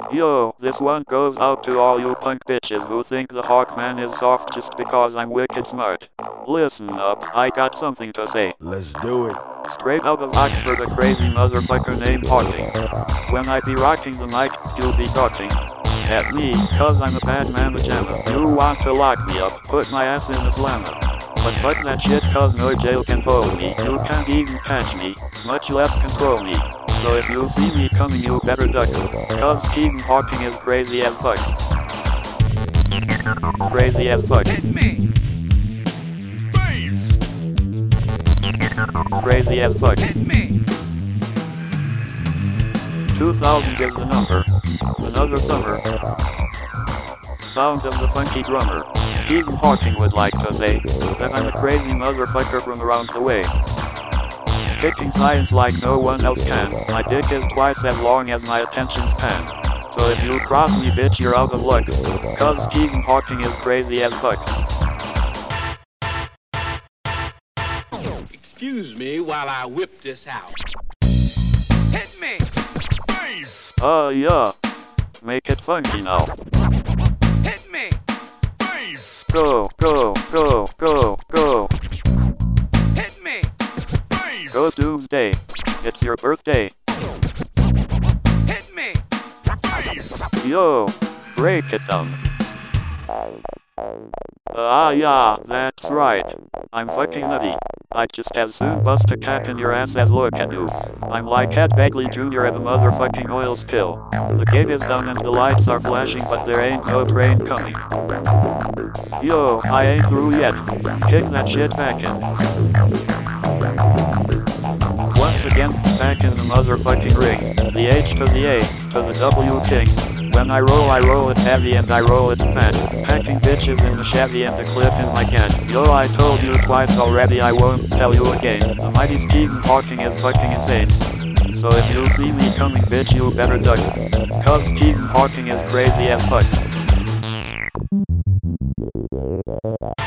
Yo, this one goes out to all you punk bitches who think the Hawkman is soft just because I'm wicked smart. Listen up, I got something to say. Let's do it. Straight out of Oxford, a crazy motherfucker named Hawking. When I be rocking the mic, you'll be talking at me, cause I'm a bad mamma jamma. You want to lock me up, put my ass in the slammer. But fuck that shit, cause no jail can hold me. You can't even catch me, much less control me. So if you see me coming, you better duck, cause Stephen Hawking is crazy as fuck. Crazy as fuck. Hit me. Crazy as fuck. Hit me. 2000 is the number. Another summer. Sound of the funky drummer. Stephen Hawking would like to say that I'm a crazy motherfucker from around the way. Kicking science like no one else can. My dick is twice as long as my attention span. So if you cross me, bitch, you're out of luck. Cause Stephen Hawking is crazy as fuck. Excuse me while I whip this out. Hit me. Yeah. Make it funky now. Hit me. Go, go, go, go, go. Hit me. Go Doomsday. It's your birthday. Hit me. Yo, break it down. Yeah, that's right. I'm fucking nutty. I'd just as soon bust a cap in your ass as look at you. I'm like Ed Begley Jr. at a motherfucking oil spill. The gate is down and the lights are flashing, but there ain't no train coming. Yo, I ain't through yet. Kick that shit back in. Once again, back in the motherfucking ring. The H to the A, to the W king. When I roll it heavy and I roll it fat. Packing bitches in the Chevy and the clip in my cat. Yo, I told you twice already, I won't tell you again. The mighty Stephen Hawking is fucking insane. So if you see me coming, bitch, you better duck. Cause Stephen Hawking is crazy as fuck.